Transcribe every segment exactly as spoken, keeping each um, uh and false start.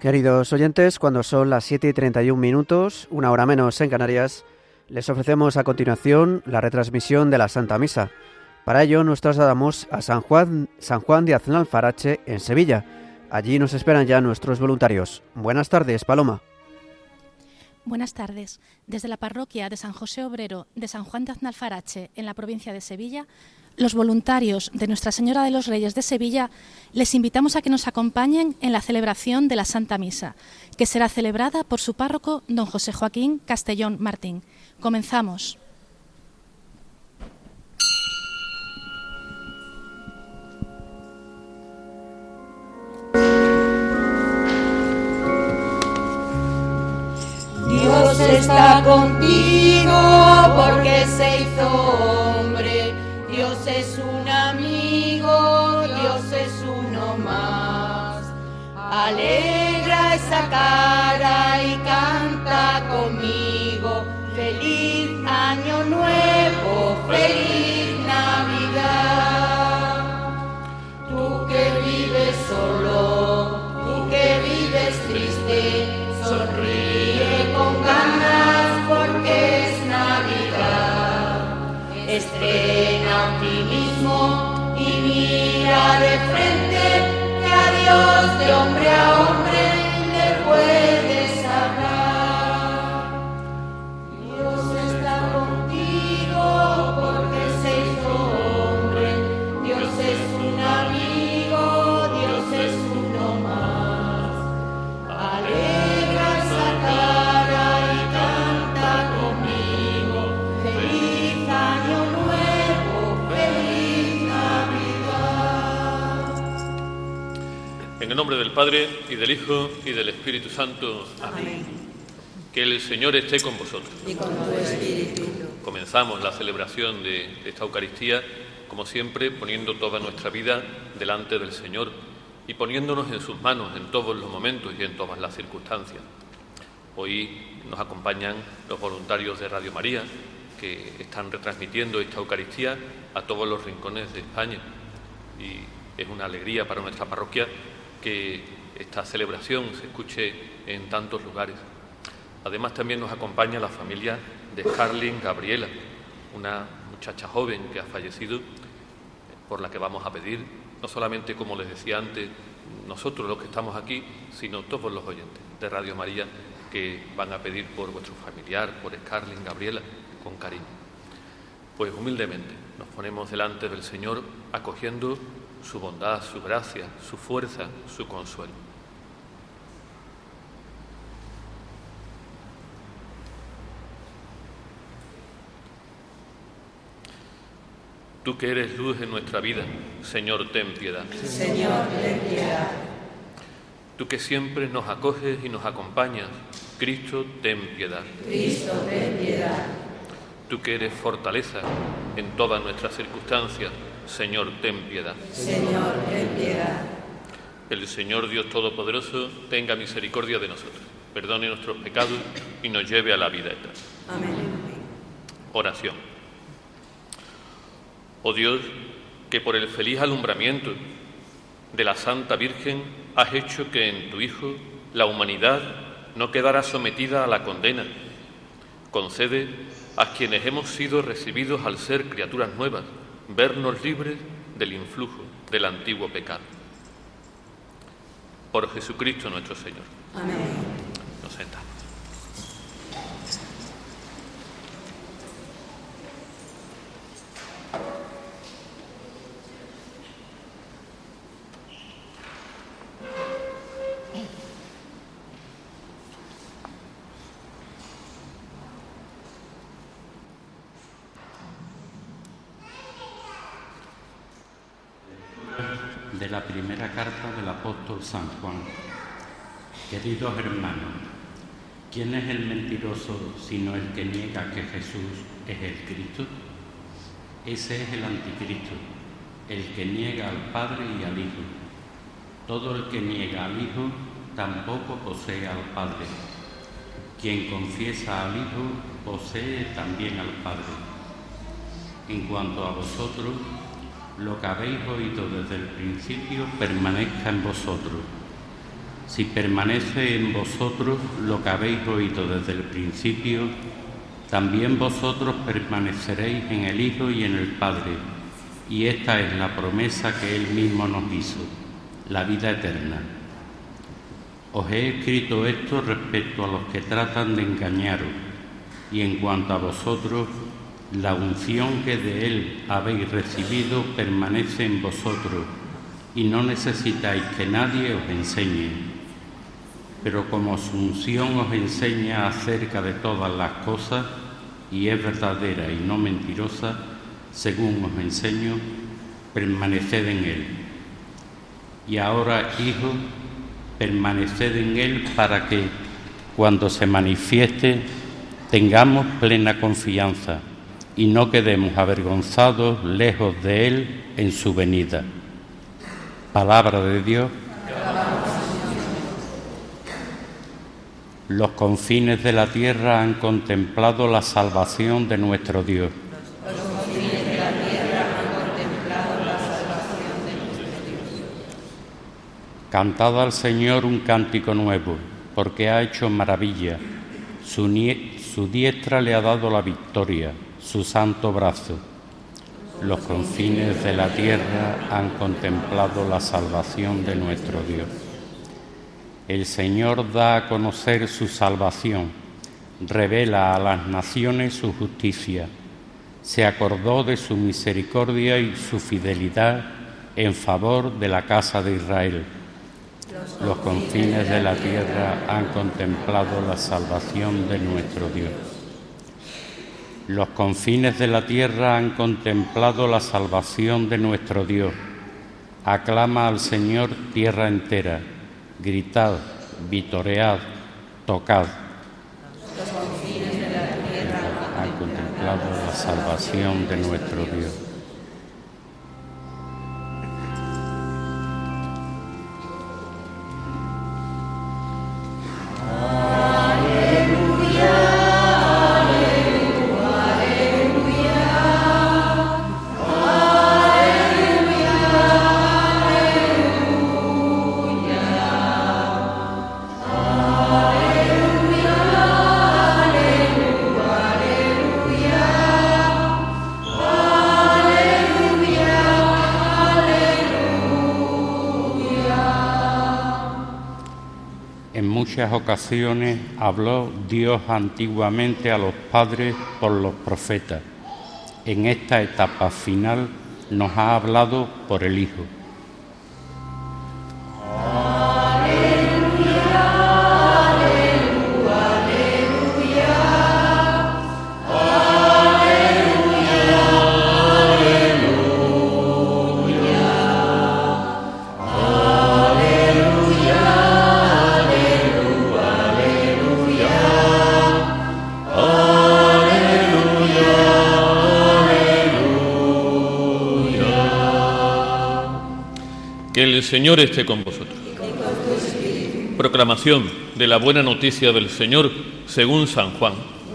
Queridos oyentes, cuando son las siete y treinta y un minutos, una hora menos en Canarias, les ofrecemos a continuación la retransmisión de la Santa Misa. Para ello nos trasladamos a San Juan, San Juan de Aznalfarache, en Sevilla. Allí nos esperan ya nuestros voluntarios. Buenas tardes, Paloma. Buenas tardes. Desde la parroquia de San José Obrero de San Juan de Aznalfarache, en la provincia de Sevilla, los voluntarios de Nuestra Señora de los Reyes de Sevilla les invitamos a que nos acompañen en la celebración de la Santa Misa, que será celebrada por su párroco, don José Joaquín Castellón Martín. Comenzamos. Dios está contigo porque se hizo hombre. Dios es un amigo, Dios es uno más. Alegra esa cara y canta conmigo. Feliz año nuevo, feliz Navidad. Tú que vives solo, tú que vives triste, sonríe con ganas porque es Navidad. Estrena optimismo y mira de frente, que a Dios de hombre a hombre le puedes hablar. Dios está contigo porque se hizo hombre. Dios es un amigo, Dios es uno más. Alegra esa cara y canta conmigo. Feliz año nuevo, feliz Navidad. En el nombre del Padre, y del Hijo, y del Espíritu Santo. Amén. Amén. Que el Señor esté con vosotros. Y con tu espíritu. Comenzamos la celebración de esta Eucaristía, como siempre, poniendo toda nuestra vida delante del Señor y poniéndonos en sus manos en todos los momentos y en todas las circunstancias. Hoy nos acompañan los voluntarios de Radio María, que están retransmitiendo esta Eucaristía a todos los rincones de España. Y es una alegría para nuestra parroquia que esta celebración se escuche en tantos lugares. Además, también nos acompaña la familia de Carlin Gabriela, una muchacha joven que ha fallecido, por la que vamos a pedir, no solamente, como les decía antes, nosotros los que estamos aquí, sino todos los oyentes de Radio María que van a pedir por vuestro familiar, por Carlin Gabriela, con cariño. Pues humildemente nos ponemos delante del Señor, acogiendo su bondad, su gracia, su fuerza, su consuelo. Tú que eres luz en nuestra vida, Señor, ten piedad. Señor, ten piedad. Tú que siempre nos acoges y nos acompañas, Cristo, ten piedad. Cristo, ten piedad. Tú que eres fortaleza en todas nuestras circunstancias, Señor, ten piedad. Señor, ten piedad. El Señor Dios Todopoderoso tenga misericordia de nosotros, perdone nuestros pecados y nos lleve a la vida eterna. Amén. Oración. Oh Dios, que por el feliz alumbramiento de la Santa Virgen has hecho que en tu Hijo la humanidad no quedara sometida a la condena. Concede a quienes hemos sido recibidos al ser criaturas nuevas, vernos libres del influjo del antiguo pecado. Por Jesucristo nuestro Señor. Amén. Nos sentamos. De la primera carta del apóstol San Juan. Queridos hermanos, ¿quién es el mentiroso sino el que niega que Jesús es el Cristo? Ese es el anticristo, el que niega al Padre y al Hijo. Todo el que niega al Hijo tampoco posee al Padre. Quien confiesa al Hijo posee también al Padre. En cuanto a vosotros, lo que habéis oído desde el principio permanezca en vosotros. si permanece en vosotros lo que habéis oído desde el principio, también vosotros permaneceréis en el Hijo y en el Padre. Y esta es la promesa que Él mismo nos hizo, la vida eterna. Os he escrito esto respecto a los que tratan de engañaros, y en cuanto a vosotros, la unción que de Él habéis recibido permanece en vosotros, y no necesitáis que nadie os enseñe. Pero como su unción os enseña acerca de todas las cosas, y es verdadera y no mentirosa, según os enseño, permaneced en Él. Y ahora, hijos, permaneced en Él para que, cuando se manifieste, tengamos plena confianza y no quedemos avergonzados lejos de Él en su venida. Palabra de Dios. Los confines de la tierra han contemplado la salvación de nuestro Dios. Los confines de la tierra han contemplado la salvación de nuestro Dios. Cantad al Señor un cántico nuevo, porque ha hecho maravilla. Su, nie- su diestra le ha dado la victoria, su santo brazo. Los confines de la tierra han contemplado la salvación de nuestro Dios. El Señor da a conocer su salvación, revela a las naciones su justicia. Se acordó de su misericordia y su fidelidad en favor de la casa de Israel. Los confines de la tierra han contemplado la salvación de nuestro Dios. Los confines de la tierra han contemplado la salvación de nuestro Dios. Aclama al Señor tierra entera. Gritad, vitoread, tocad. Los confines de la tierra Han contemplado la salvación de nuestro Dios. En muchas ocasiones habló Dios antiguamente a los padres por los profetas. En esta etapa final nos ha hablado por el Hijo. Que el Señor esté con vosotros. Proclamación de la buena noticia del Señor según San Juan.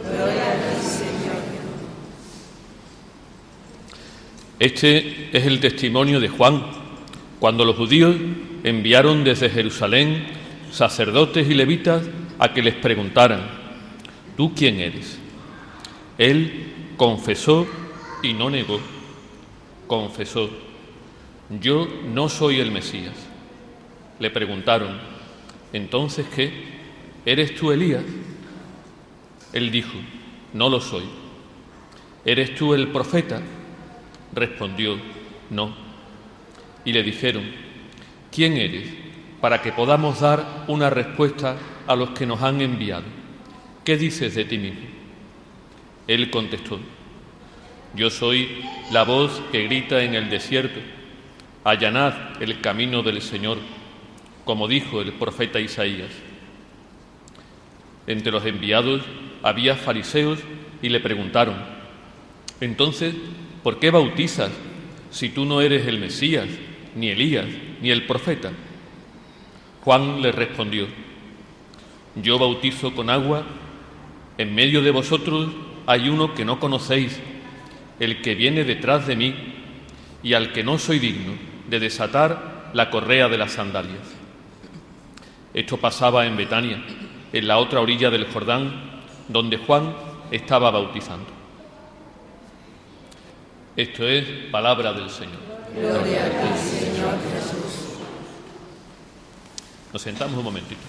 Este es el testimonio de Juan, cuando los judíos enviaron desde Jerusalén sacerdotes y levitas a que les preguntaran: ¿tú quién eres? Él confesó y no negó. Confesó: yo no soy el Mesías. Le preguntaron: ¿entonces qué? ¿Eres tú Elías? Él dijo: no lo soy. ¿Eres tú el profeta? Respondió: no. Y le dijeron: ¿quién eres? Para que podamos dar una respuesta a los que nos han enviado. ¿Qué dices de ti mismo? Él contestó: yo soy la voz que grita en el desierto: allanad el camino del Señor, como dijo el profeta Isaías. Entre los enviados había fariseos y le preguntaron: entonces, ¿por qué bautizas si tú no eres el Mesías, ni Elías, ni el profeta? Juan le respondió: yo bautizo con agua, en medio de vosotros hay uno que no conocéis, el que viene detrás de mí, y al que no soy digno de desatar la correa de las sandalias. Esto pasaba en Betania, en la otra orilla del Jordán, donde Juan estaba bautizando. Esto es palabra del Señor. Gloria a ti, Señor Jesús. Nos sentamos un momentito.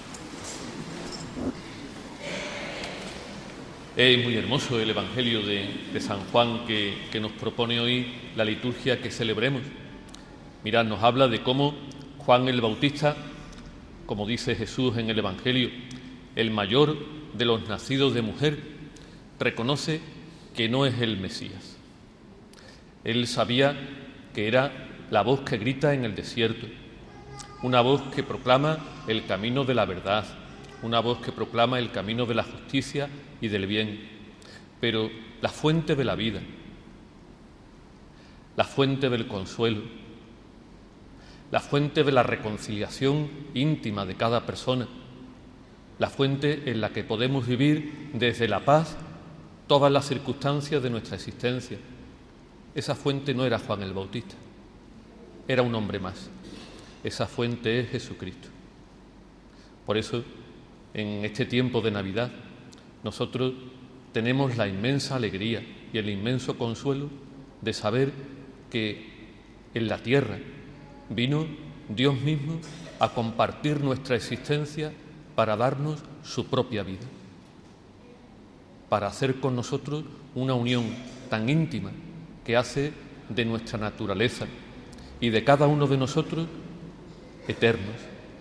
Es muy hermoso el Evangelio de, de San Juan que, que nos propone hoy la liturgia que celebremos. Mirad, nos habla de cómo Juan el Bautista, como dice Jesús en el Evangelio, el mayor de los nacidos de mujer, reconoce que no es el Mesías. Él sabía que era la voz que grita en el desierto, una voz que proclama el camino de la verdad, una voz que proclama el camino de la justicia y del bien, pero la fuente de la vida, la fuente del consuelo, la fuente de la reconciliación íntima de cada persona, la fuente en la que podemos vivir desde la paz todas las circunstancias de nuestra existencia. Esa fuente no era Juan el Bautista, era un hombre más. Esa fuente es Jesucristo. Por eso, en este tiempo de Navidad, nosotros tenemos la inmensa alegría y el inmenso consuelo de saber que en la tierra vino Dios mismo a compartir nuestra existencia para darnos su propia vida, para hacer con nosotros una unión tan íntima que hace de nuestra naturaleza y de cada uno de nosotros eternos.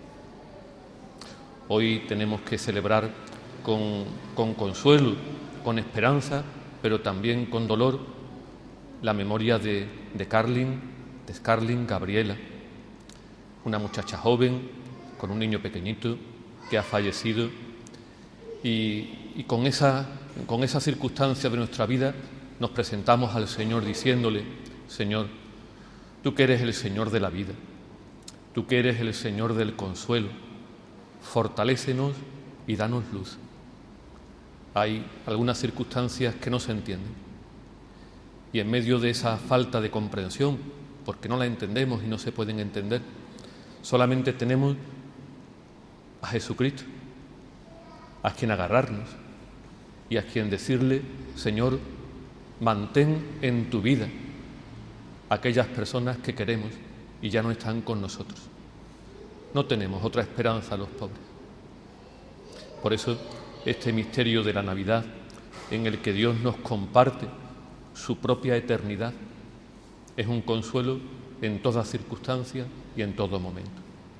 Hoy tenemos que celebrar con, con consuelo, con esperanza, pero también con dolor, la memoria de, de Carlin, de Scarlin Gabriela, una muchacha joven con un niño pequeñito que ha fallecido, y, y con esa, con esa circunstancia de nuestra vida nos presentamos al Señor diciéndole: Señor, tú que eres el Señor de la vida, tú que eres el Señor del consuelo, fortalécenos y danos luz. Hay algunas circunstancias que no se entienden, y en medio de esa falta de comprensión, porque no la entendemos y no se pueden entender, solamente tenemos a Jesucristo, a quien agarrarnos y a quien decirle: Señor, mantén en tu vida aquellas personas que queremos y ya no están con nosotros. No tenemos otra esperanza los pobres. Por eso, este misterio de la Navidad, en el que Dios nos comparte su propia eternidad, es un consuelo en toda circunstancia y en todo momento.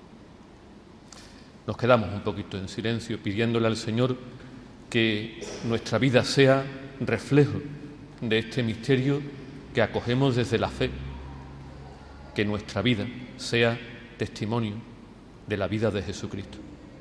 Nos quedamos un poquito en silencio pidiéndole al Señor que nuestra vida sea reflejo de este misterio que acogemos desde la fe, que nuestra vida sea testimonio de la vida de Jesucristo.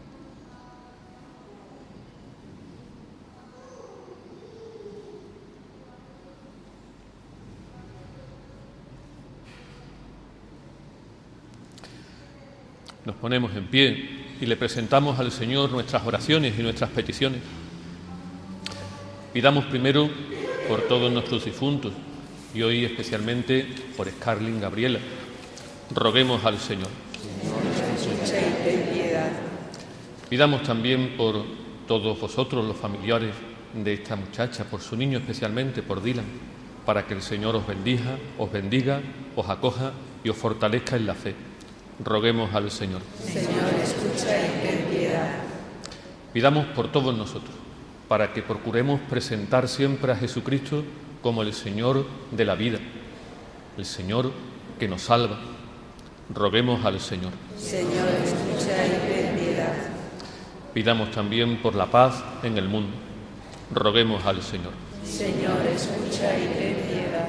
Nos ponemos en pie y le presentamos al Señor nuestras oraciones y nuestras peticiones. Pidamos primero por todos nuestros difuntos y hoy especialmente por Scarlin Gabriela. Roguemos al Señor. Señor, escucha y ten piedad. Pidamos también por todos vosotros, los familiares de esta muchacha, por su niño especialmente, por Dylan, para que el Señor os bendiga, os bendiga, os acoja y os fortalezca en la fe. Roguemos al Señor. Señor, escucha y ten piedad. Pidamos por todos nosotros, para que procuremos presentar siempre a Jesucristo como el Señor de la vida, el Señor que nos salva. Roguemos al Señor. Señor, escucha y ten piedad. Pidamos también por la paz en el mundo. Roguemos al Señor. Señor, escucha y ten piedad.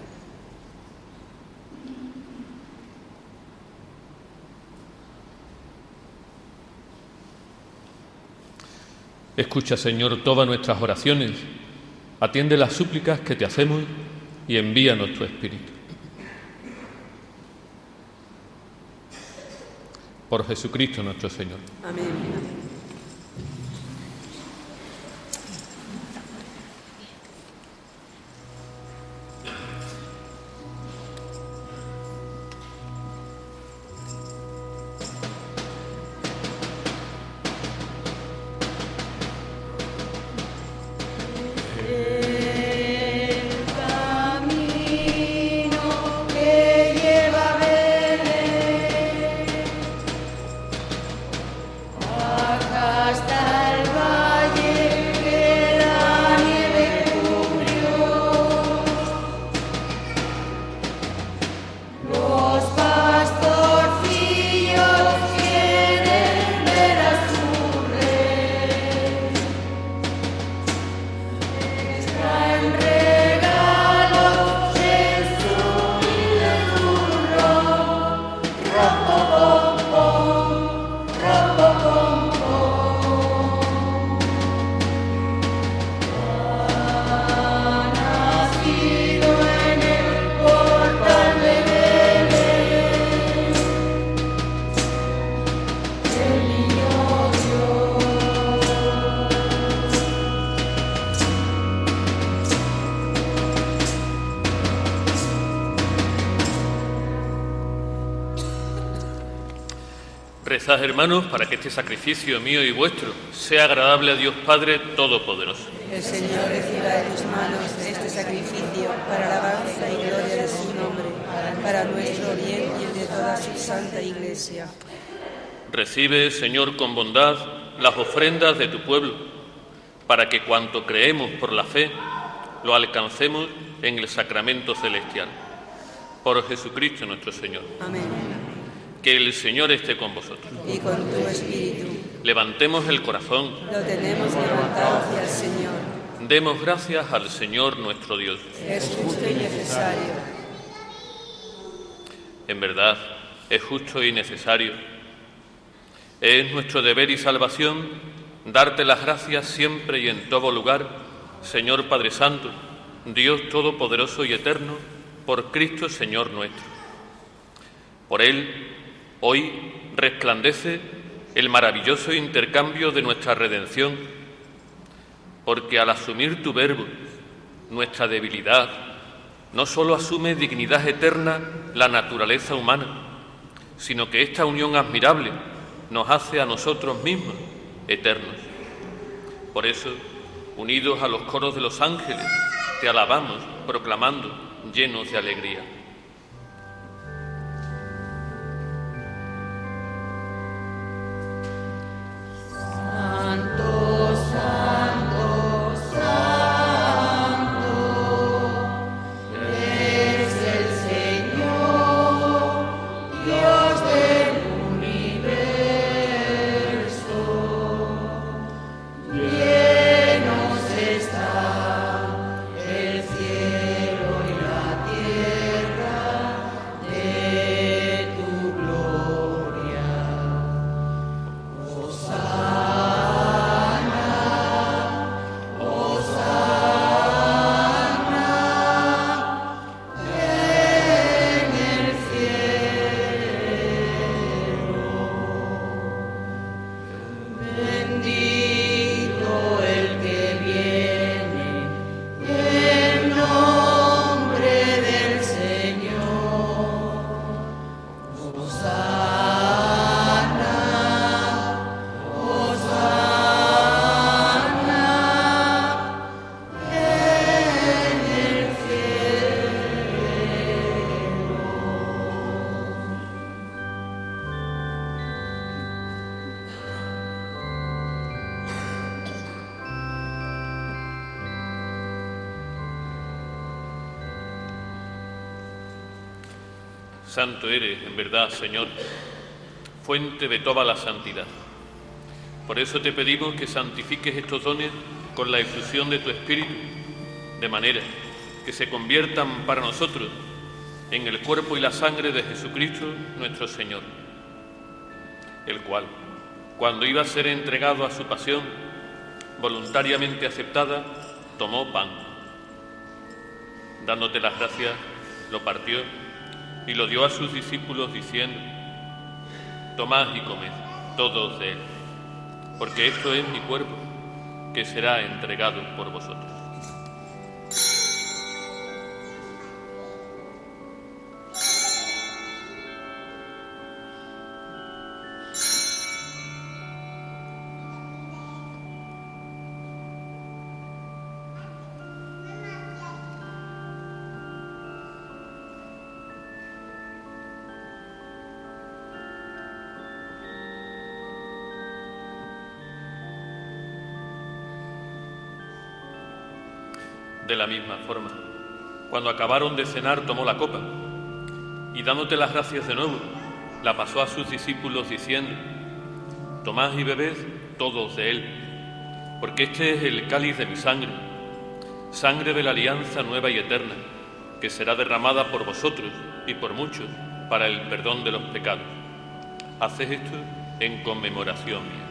Escucha, Señor, todas nuestras oraciones, atiende las súplicas que te hacemos y envíanos tu Espíritu. Por Jesucristo nuestro Señor. Amén. Rezad, hermanos, para que este sacrificio mío y vuestro sea agradable a Dios Padre Todopoderoso. El Señor reciba de tus manos este sacrificio para alabanza y gloria de su nombre, para nuestro bien y el de toda su santa Iglesia. Recibe, Señor, con bondad las ofrendas de tu pueblo, para que cuanto creemos por la fe, lo alcancemos en el sacramento celestial. Por Jesucristo nuestro Señor. Amén. Que el Señor esté con vosotros. Y con tu espíritu. Levantemos el corazón. Lo tenemos levantado hacia el Señor. Demos gracias al Señor nuestro Dios. Es justo y necesario. En verdad, es justo y necesario. Es nuestro deber y salvación darte las gracias siempre y en todo lugar, Señor Padre Santo, Dios Todopoderoso y Eterno, por Cristo Señor nuestro. Por Él, hoy resplandece el maravilloso intercambio de nuestra redención, porque al asumir tu verbo, nuestra debilidad, no sólo asume dignidad eterna la naturaleza humana, sino que esta unión admirable nos hace a nosotros mismos eternos. Por eso, unidos a los coros de los ángeles, te alabamos, proclamando, llenos de alegría. Santo, santo, santo, es el Señor, Dios del universo. Llenos está el cielo y la tierra de tu gloria. Bendito el que viene en nombre del Señor. Hosana, Hosana en el Santo eres, en verdad, Señor, fuente de toda la santidad. Por eso te pedimos que santifiques estos dones con la efusión de tu Espíritu, de manera que se conviertan para nosotros en el cuerpo y la sangre de Jesucristo nuestro Señor, el cual, cuando iba a ser entregado a su pasión, voluntariamente aceptada, tomó pan. Dándote las gracias, lo partió y lo dio a sus discípulos diciendo: tomad y comed, todos de él, porque esto es mi cuerpo, que será entregado por vosotros. De la misma forma, cuando acabaron de cenar, tomó la copa y, dándote las gracias de nuevo, la pasó a sus discípulos diciendo: tomad y bebed todos de él, porque este es el cáliz de mi sangre, sangre de la alianza nueva y eterna, que será derramada por vosotros y por muchos para el perdón de los pecados. Haced esto en conmemoración mía.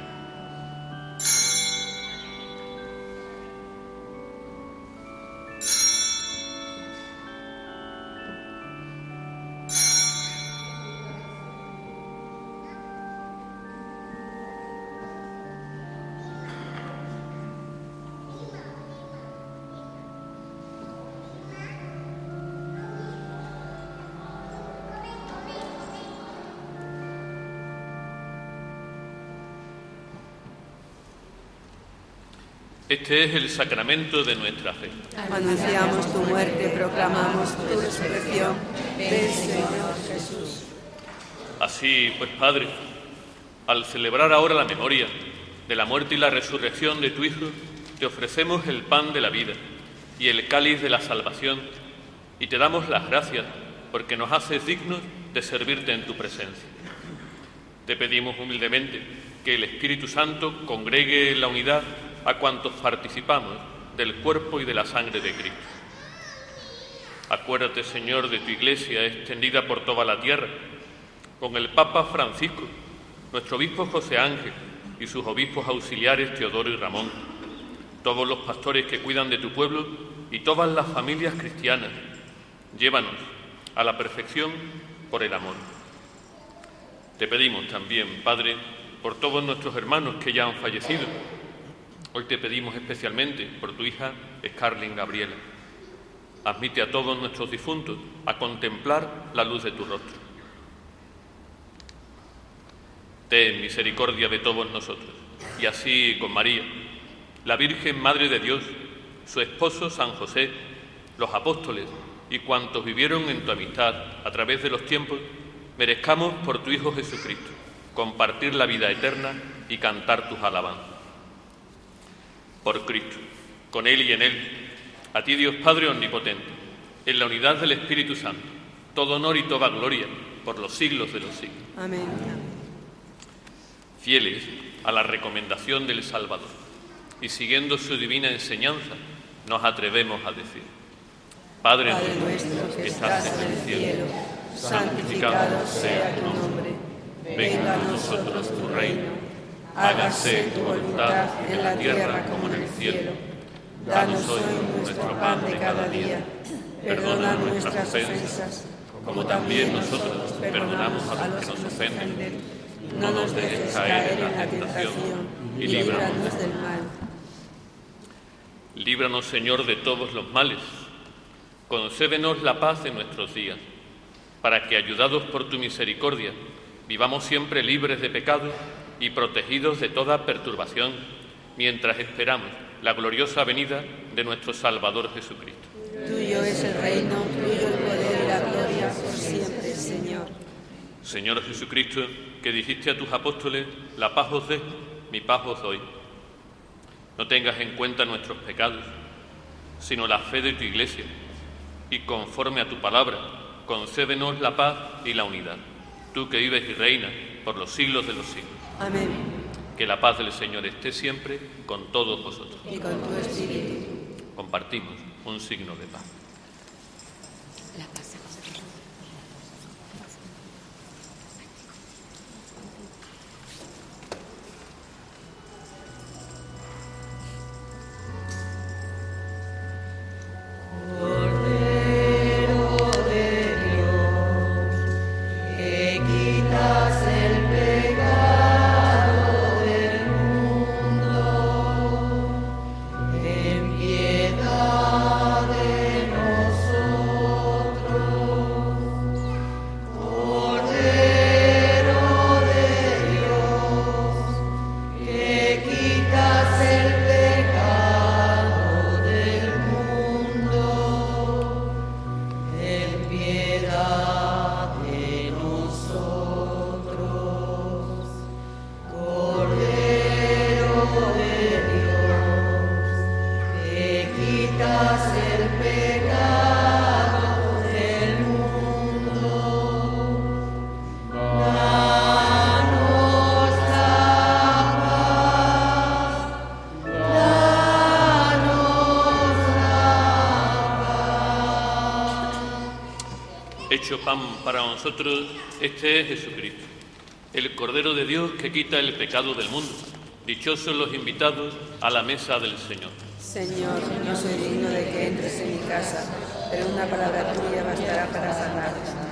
Este es el sacramento de nuestra fe. Anunciamos tu muerte, proclamamos tu resurrección. Ven, Señor Jesús. Así pues, Padre, al celebrar ahora la memoria de la muerte y la resurrección de tu Hijo, te ofrecemos el pan de la vida y el cáliz de la salvación, y te damos las gracias porque nos haces dignos de servirte en tu presencia. Te pedimos humildemente que el Espíritu Santo congregue en la unidad a cuantos participamos del cuerpo y de la sangre de Cristo. Acuérdate, Señor, de tu Iglesia extendida por toda la tierra, con el Papa Francisco, nuestro obispo José Ángel y sus obispos auxiliares Teodoro y Ramón, todos los pastores que cuidan de tu pueblo y todas las familias cristianas. Llévanos a la perfección por el amor. Te pedimos también, Padre, por todos nuestros hermanos que ya han fallecido. Hoy te pedimos especialmente por tu hija Scarlett Gabriela. Admite a todos nuestros difuntos a contemplar la luz de tu rostro. Ten misericordia de todos nosotros, y así con María, la Virgen Madre de Dios, su esposo San José, los apóstoles y cuantos vivieron en tu amistad a través de los tiempos, merezcamos por tu Hijo Jesucristo compartir la vida eterna y cantar tus alabanzas. Por Cristo, con Él y en Él, a ti Dios Padre Omnipotente, en la unidad del Espíritu Santo, todo honor y toda gloria por los siglos de los siglos. Amén. Fieles a la recomendación del Salvador y siguiendo su divina enseñanza, nos atrevemos a decir: Padre, Padre nuestro que estás en el cielo, santificado sea tu nombre. Venga a nosotros tu reino. Hágase tu voluntad en la tierra como en el cielo. Danos hoy nuestro pan de cada día. Perdona nuestras ofensas, como también nosotros perdonamos a los que nos ofenden. No nos dejes caer en la tentación y líbranos del mal. Líbranos, Señor, de todos los males. Concédenos la paz en nuestros días, para que, ayudados por tu misericordia, vivamos siempre libres de pecado y protegidos de toda perturbación, mientras esperamos la gloriosa venida de nuestro Salvador Jesucristo. Tuyo es el reino, tuyo el poder y la gloria por siempre, Señor. Señor Jesucristo, que dijiste a tus apóstoles: la paz os dejo, mi paz os doy. No tengas en cuenta nuestros pecados, sino la fe de tu Iglesia, y conforme a tu palabra, concédenos la paz y la unidad. Tú que vives y reinas por los siglos de los siglos. Amén. Que la paz del Señor esté siempre con todos vosotros. Y con tu espíritu. Compartimos un signo de paz. La paz. Pan para nosotros, este es Jesucristo, el Cordero de Dios que quita el pecado del mundo. Dichosos los invitados a la mesa del Señor. Señor, no soy digno de que entres en mi casa, pero una palabra tuya bastará para sanarme.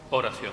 Oración.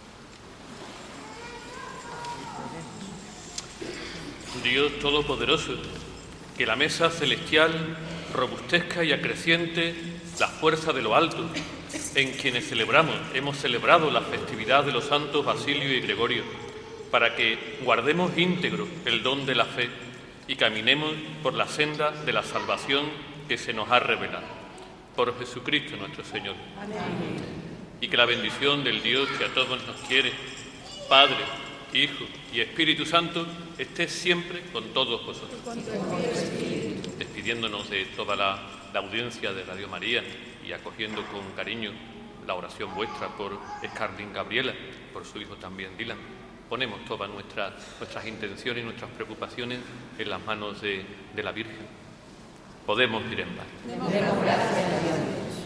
Dios Todopoderoso, que la mesa celestial robustezca y acreciente la fuerza de lo alto, en quienes celebramos, hemos celebrado la festividad de los santos Basilio y Gregorio, para que guardemos íntegro el don de la fe y caminemos por la senda de la salvación que se nos ha revelado. Por Jesucristo nuestro Señor. Amén. Y que la bendición del Dios que a todos nos quiere, Padre, Hijo y Espíritu Santo, esté siempre con todos vosotros. Despidiéndonos de toda la, la audiencia de Radio María y acogiendo con cariño la oración vuestra por Scarlett Gabriela, por su hijo también Dylan, ponemos todas nuestras, nuestras intenciones y nuestras preocupaciones en las manos de, de la Virgen. Podemos ir en paz. Demos gracias a Dios.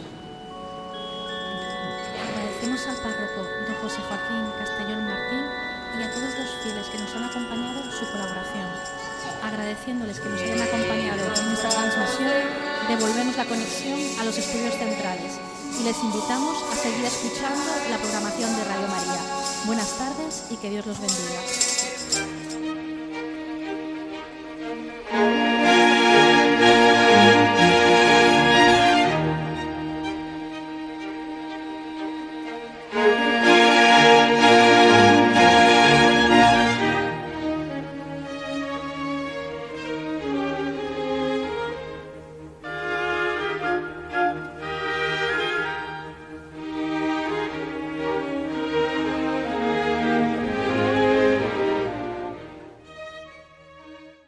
Agradecemos al párroco don José Joaquín Castellón Martín y a todos los fieles que nos han acompañado en su colaboración. Agradeciéndoles que nos hayan acompañado en esta transmisión, devolvemos la conexión a los estudios centrales y les invitamos a seguir escuchando la programación de Radio María. Buenas tardes y que Dios los bendiga.